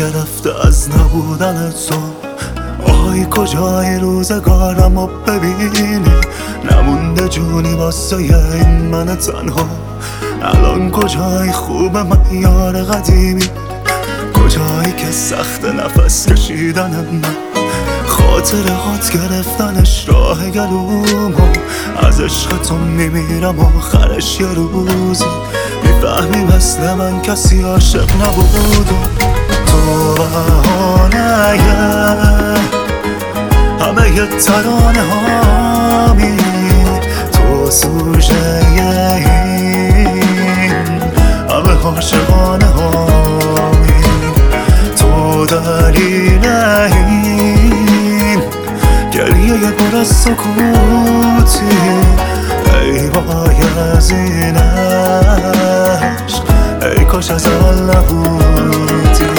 گرفته از نبودن تو. آی کجای روزگارم و ببینی نمونده جونی واسه این من تنها. الان کجای خوب من یار قدیمی، کجایی که سخت نفس کشیدن من، خاطرات گرفتنش راه گلومو. از عشق تو میمیرم آخرش یه روزی میفهمی مثل من کسی عاشق نبود. تو بهانه همه ی ترانه هامی، تو سوژه این همه عاشقانه هامی، تو دلیل این گریه پر از سکوتی. ای وای از این عشق، ای کاش از اول نبودی.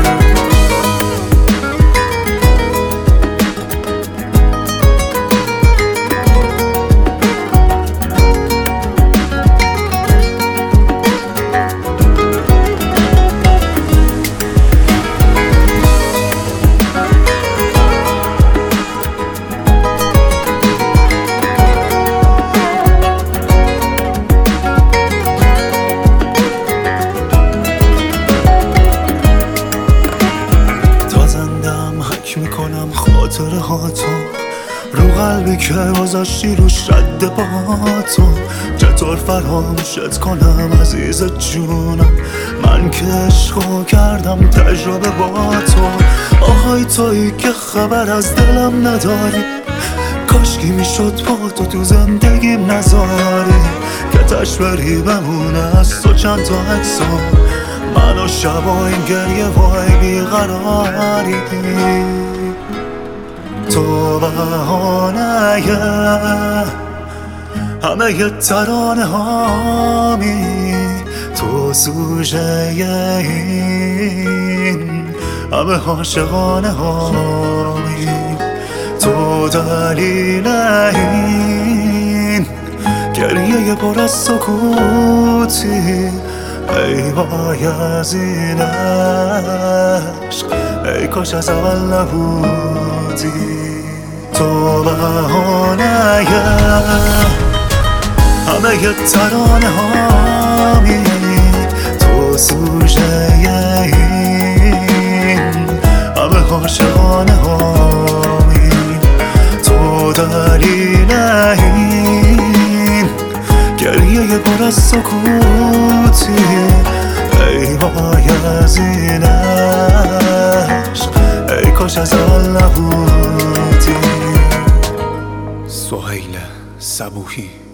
میکنم خاطره ها تو رو قلبی که گذاشتی روش رد با تو. چطور فراموشت کنم عزیز جونم، من که عشقو کردم تجربه با تو. آهای تویی که خبر از دلم نداری، کاشکی میشد با تو زندگیم نذاری، که تشبری بمونه از تو چند تا عکسو. من و شبا این گریه وای بیقراری، تو بهانه همه ی ترانه هامی، تو سوژه این همه عاشقانه هامی، تو دلیل این گریه پر از سکوتی. ای وای از این عشق، ای کاش از اول نبودی. تو بهانه همه ی ترانه هامی، تو سوژه این همه عاشقانه هامی، تو دلیل این گریه پر از سکوتی. ای وای از این عشق، ای کاش از اول نبودی. سهیل صبوحی.